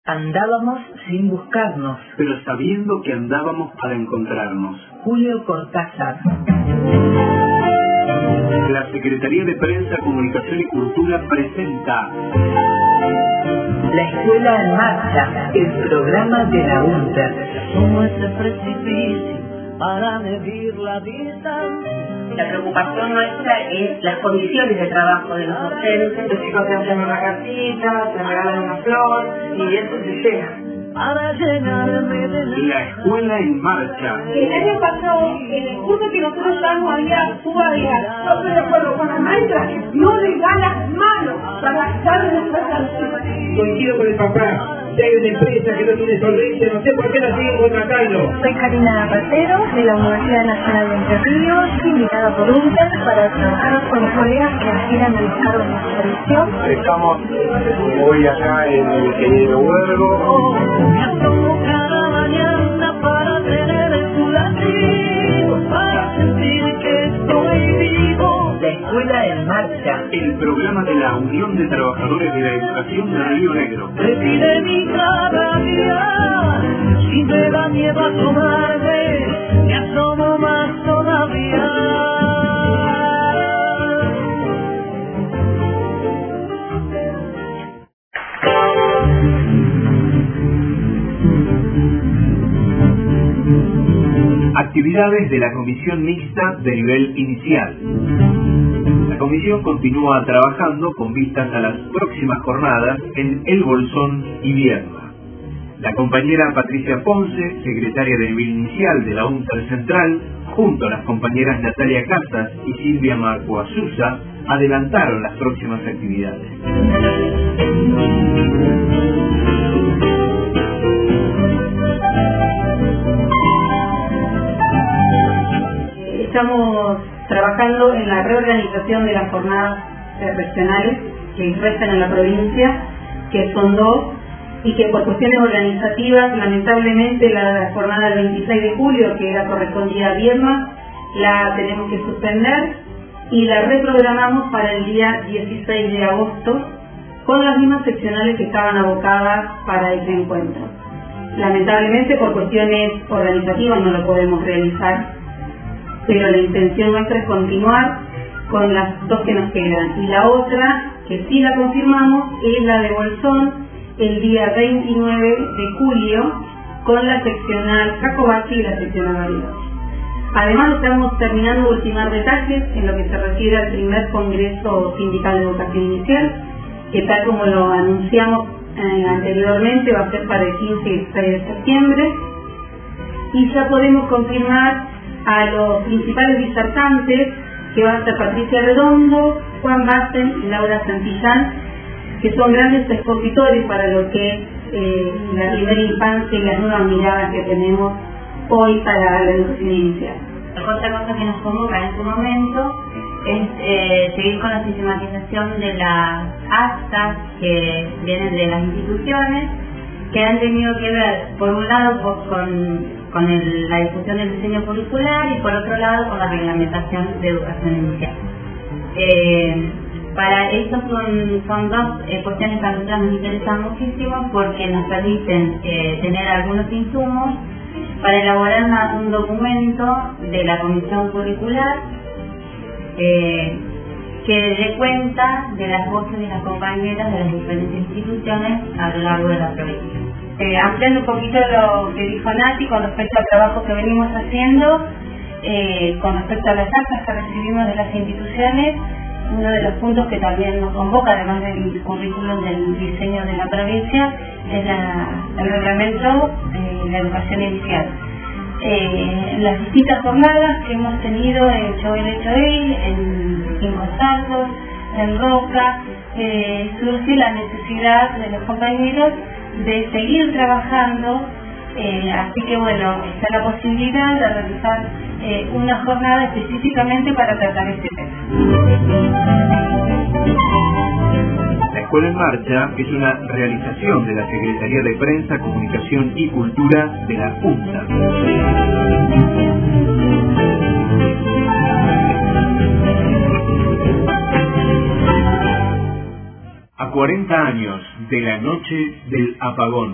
Andábamos sin buscarnos, pero sabiendo que andábamos para encontrarnos. Julio Cortázar. La Secretaría de Prensa, Comunicación y Cultura presenta La Escuela en Marcha, el programa de la UNTER. Como ese precipicio para medir la distancia. La preocupación nuestra es las condiciones de trabajo de los docentes. Los chicos te hacen una cartita, te regalan una flor y eso se llena. Para llenarme de La Escuela en Marcha. El año pasado, en el curso que nosotros damos había suba de gas. Yo estoy de acuerdo con la maestra, no le da las manos para gastar nuestras canciones. Coincido con el papá. Si hay una empresa que no tiene solvencia, no sé por qué la siguen contratando. Soy Karina Rapero, de la Universidad Nacional de Entre Ríos, invitada por UNTER para trabajar con colegas que aspiran al cargo de supervisión. Estamos hoy acá en el ingeniero Huergo. Me asomo cada mañana para tener tu latido, para sentir que estoy vivo. La Escuela en Marcha, El programa de la Unión de Trabajadores de la Educación de Río Negro. Respire mi cada día, si me da miedo asomarme, me asomo más todavía. Actividades de la Comisión Mixta de nivel inicial. La comisión continúa trabajando con vistas a las próximas jornadas en El Bolsón y Vierma. La compañera Patricia Ponce, secretaria de nivel inicial de la UNTER Central, junto a las compañeras Natalia Casas y Silvia Marcoasusa, adelantaron las próximas actividades. Estamos trabajando en la reorganización de las jornadas regionales que restan en la provincia, que son 2, y que por cuestiones organizativas, lamentablemente, la jornada del 26 de julio, que era correspondida a Vierma, la tenemos que suspender y la reprogramamos para el día 16 de agosto, con las mismas seccionales que estaban abocadas para ese encuentro. Lamentablemente, por cuestiones organizativas no lo podemos realizar, pero la intención nuestra es continuar con las 2 que nos quedan. Y la otra, que sí la confirmamos, es la de Bolsón, el día 29 de julio, con la seccional Jacobacci y la seccional Bariloche. Además, estamos terminando de ultimar detalles en lo que se refiere al primer Congreso Sindical de Educación Inicial, que tal como lo anunciamos anteriormente, va a ser para el 15 y 16 de septiembre. Y ya podemos confirmar a los principales disertantes, que van a ser Patricia Redondo, Juan Basten y Laura Santillán, que son grandes expositores para lo que es la primera infancia y las nuevas miradas que tenemos hoy para la educación inicial. Otra cosa que nos convoca en este momento es seguir con la sistematización de las actas que vienen de las instituciones, que han tenido que ver, por un lado, con la discusión del diseño curricular y por otro lado con la reglamentación de educación inicial. Para esto son 2 cuestiones que a nosotros nos interesan muchísimo porque nos permiten tener algunos insumos para elaborar un documento de la comisión curricular que dé cuenta de las voces de las compañeras de las diferentes instituciones a lo largo de la provincia. Ampliando un poquito lo que dijo Nati con respecto al trabajo que venimos haciendo, con respecto a las actas que recibimos de las instituciones, uno de los puntos que también nos convoca, además del currículum del diseño de la provincia, es el reglamento de la educación inicial. En las distintas jornadas que hemos tenido en Choel, en Cinco Saltos, en Roca, surge la necesidad de los compañeros de seguir trabajando, así que bueno, está la posibilidad de realizar una jornada específicamente para tratar este tema. La Escuela en Marcha es una realización de la Secretaría de Prensa, Comunicación y Cultura de la UNTER. A 40 años de la noche del apagón.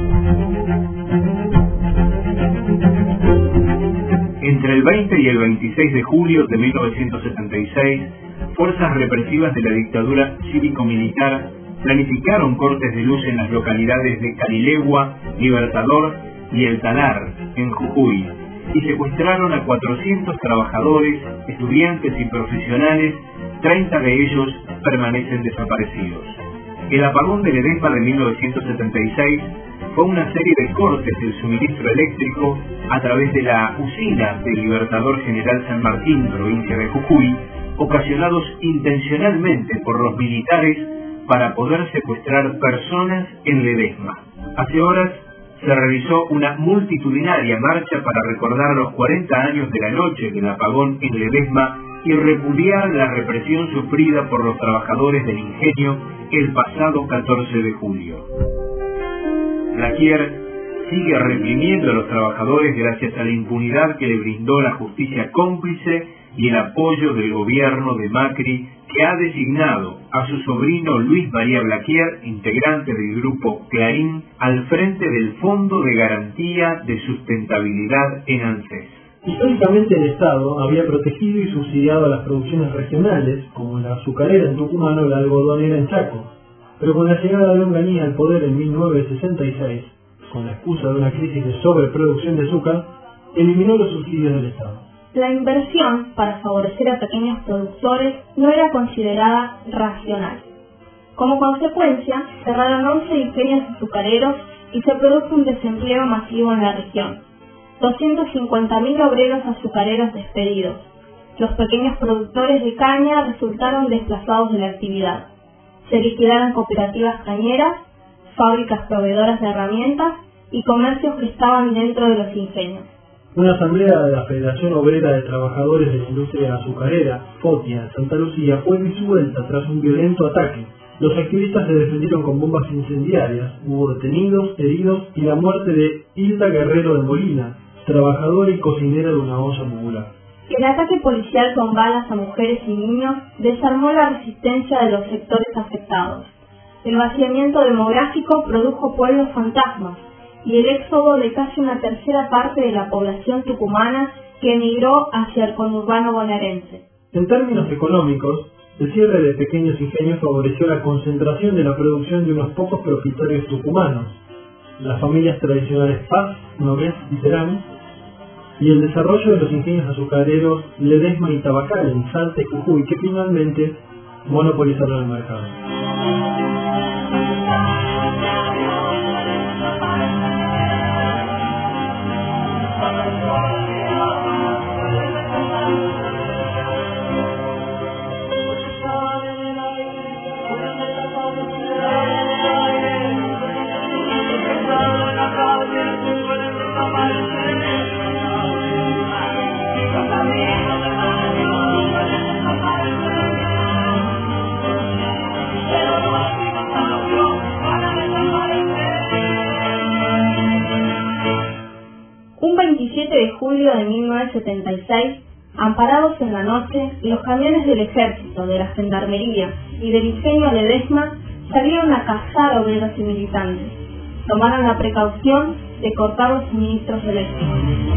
Entre el 20 y el 26 de julio de 1976, fuerzas represivas de la dictadura cívico-militar planificaron cortes de luz en las localidades de Canilegua, Libertador y El Talar, en Jujuy, y secuestraron a 400 trabajadores, estudiantes y profesionales. 30 de ellos permanecen desaparecidos. El apagón de Ledesma de 1976 fue una serie de cortes del suministro eléctrico a través de la usina del Libertador General San Martín, provincia de Jujuy, ocasionados intencionalmente por los militares para poder secuestrar personas en Ledesma. Hace horas se realizó una multitudinaria marcha para recordar los 40 años de la noche del apagón en Ledesma y repudiar la represión sufrida por los trabajadores del ingenio el pasado 14 de julio. Blaquier sigue reprimiendo a los trabajadores gracias a la impunidad que le brindó la justicia cómplice y el apoyo del gobierno de Macri, que ha designado a su sobrino Luis María Blaquier, integrante del grupo Clarín, al frente del Fondo de Garantía de Sustentabilidad en ANSES. Históricamente el Estado había protegido y subsidiado a las producciones regionales, como la azucarera en Tucumán o la algodonera en Chaco, pero con la llegada de Onganía al poder en 1966, con la excusa de una crisis de sobreproducción de azúcar, eliminó los subsidios del Estado. La inversión para favorecer a pequeños productores no era considerada racional. Como consecuencia, cerraron 11 ingenios azucareros y se produjo un desempleo masivo en la región. 250.000 obreros azucareros despedidos. Los pequeños productores de caña resultaron desplazados de la actividad. Se liquidaron cooperativas cañeras, fábricas proveedoras de herramientas y comercios que estaban dentro de los ingenios. Una asamblea de la Federación Obrera de Trabajadores de la Industria Azucarera, FOTIA, en Santa Lucía, fue disuelta tras un violento ataque. Los activistas se defendieron con bombas incendiarias, hubo detenidos, heridos y la muerte de Hilda Guerrero de Molina, trabajadora y cocinera de una olla popular. El ataque policial con balas a mujeres y niños desarmó la resistencia de los sectores afectados. El vaciamiento demográfico produjo pueblos fantasmas y el éxodo de casi una tercera parte de la población tucumana que emigró hacia el conurbano bonaerense. En términos económicos, el cierre de pequeños ingenios favoreció la concentración de la producción de unos pocos propietarios tucumanos, las familias tradicionales Paz, Nogués y Terán, y el desarrollo de los ingenios azucareros Ledesma y Tabacal en Salta y Jujuy, que finalmente monopolizaron el mercado. Un 27 de julio de 1976, amparados en la noche, los camiones del ejército, de la gendarmería y del ingenio Ledesma salieron a cazar obreros y militantes. Tomaron la precaución de cortar los suministros eléctricos.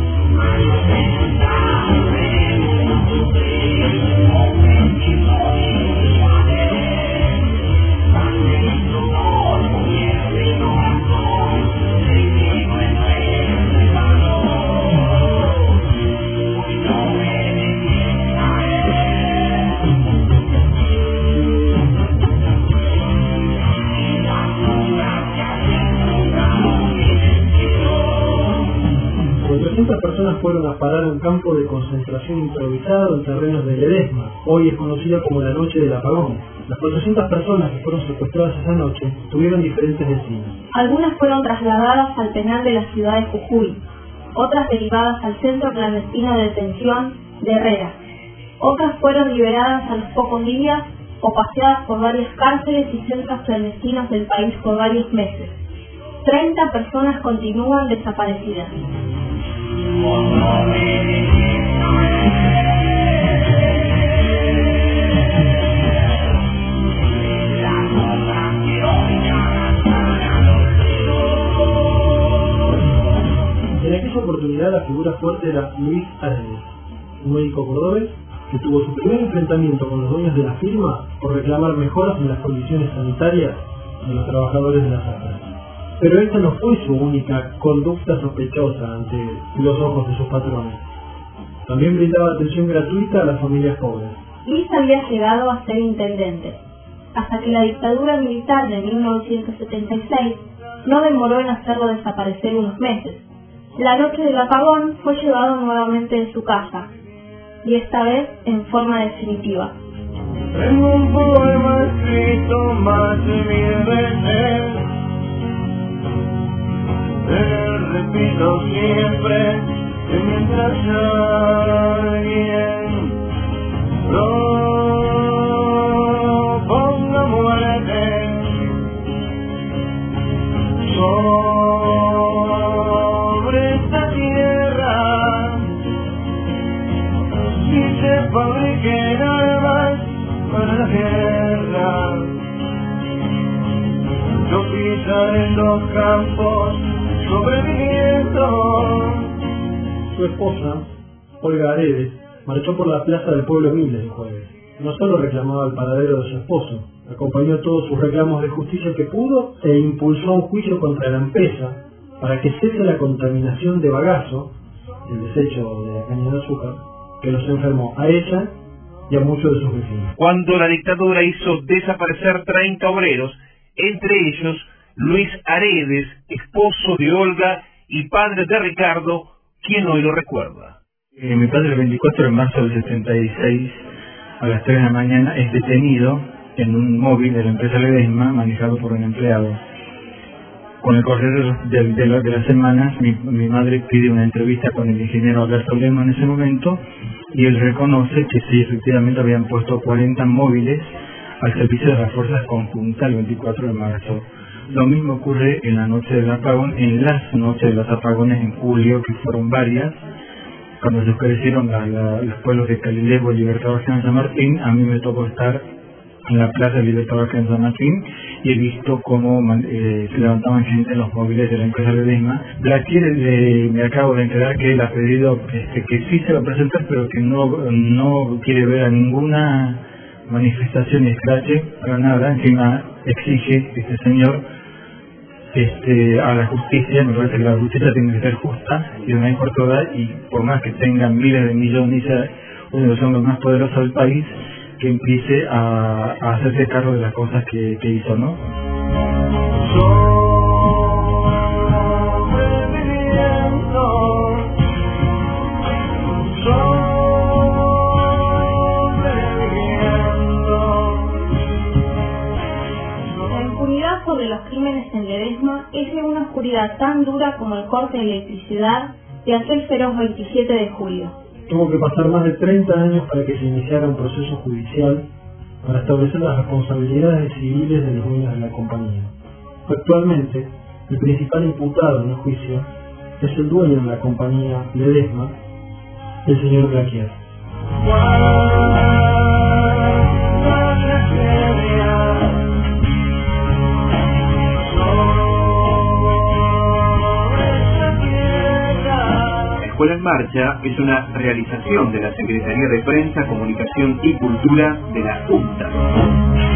Personas fueron a parar a un campo de concentración improvisado en terrenos de Ledesma. Hoy es conocida como la noche del apagón. Las 400 personas que fueron secuestradas esa noche tuvieron diferentes destinos. Algunas fueron trasladadas al penal de la ciudad de Jujuy, otras derivadas al centro clandestino de detención de Herrera. Otras fueron liberadas a los pocos días o paseadas por varias cárceles y centros clandestinos del país por varios meses. 30 personas continúan desaparecidas. realidad la figura fuerte era Luis Aredes, un médico cordobés que tuvo su primer enfrentamiento con los dueños de la firma por reclamar mejoras en las condiciones sanitarias de los trabajadores de la zafra. Pero esta no fue su única conducta sospechosa ante los ojos de sus patrones. También brindaba atención gratuita a las familias pobres. Luis había llegado a ser intendente, hasta que la dictadura militar de 1976 no demoró en hacerlo desaparecer unos meses. La noche del apagón fue llevado nuevamente de su casa, y esta vez en forma definitiva. Tengo un poema escrito más de 1000 veces, repito siempre que mientras alguien proponga muerte sobre esta tierra, si se fabriquen armas para la guerra, yo pisaré los campos sobreviviendo. Su esposa, Olga Aredes, marchó por la plaza del pueblo Miles el jueves. No solo reclamaba el paradero de su esposo, acompañó todos sus reclamos de justicia que pudo e impulsó un juicio contra la empresa para que cese la contaminación de bagazo, el desecho de la caña de azúcar, que los enfermó a ella y a muchos de sus vecinos. Cuando la dictadura hizo desaparecer 30 obreros, entre ellos Luis Aredes, esposo de Olga y padre de Ricardo, quien hoy lo recuerda. Mi padre el 24 de marzo del 76, a las 3 de la mañana, es detenido en un móvil de la empresa Ledesma, manejado por un empleado. Con el correr de las semanas, mi madre pide una entrevista con el ingeniero Alberto Lema en ese momento, y él reconoce que sí, efectivamente habían puesto 40 móviles al servicio de las fuerzas conjuntas el 24 de marzo. Lo mismo ocurre en la noche del apagón, en las noches de los apagones en julio, que fueron varias, cuando se oscurecieron los pueblos de Calilegua y Libertador General San Martín. A mí me tocó estar en la plaza de Libertador General San Martín y he visto cómo se levantaban gente en los móviles de la empresa Ledesma. Me acabo de enterar que él ha pedido que sí se va a presentar, pero que no quiere ver a ninguna manifestación y escrache, para nada. Encima exige este señor a la justicia. Me parece que la justicia tiene que ser justa y de una vez por todas, y por más que tengan miles de millones y sea uno de los hombres más poderosos del país, que empiece a hacerse cargo de las cosas que hizo, ¿no? Sobre los crímenes en Ledesma es de una oscuridad tan dura como el corte de electricidad de aquel feroz 27 de julio. Tuvo que pasar más de 30 años para que se iniciara un proceso judicial para establecer las responsabilidades civiles de los dueños de la compañía. Actualmente, el principal imputado en el juicio es el dueño de la compañía Ledesma, el señor Blaquier. Escuela en Marcha es una realización de la Secretaría de Prensa, Comunicación y Cultura de la Junta.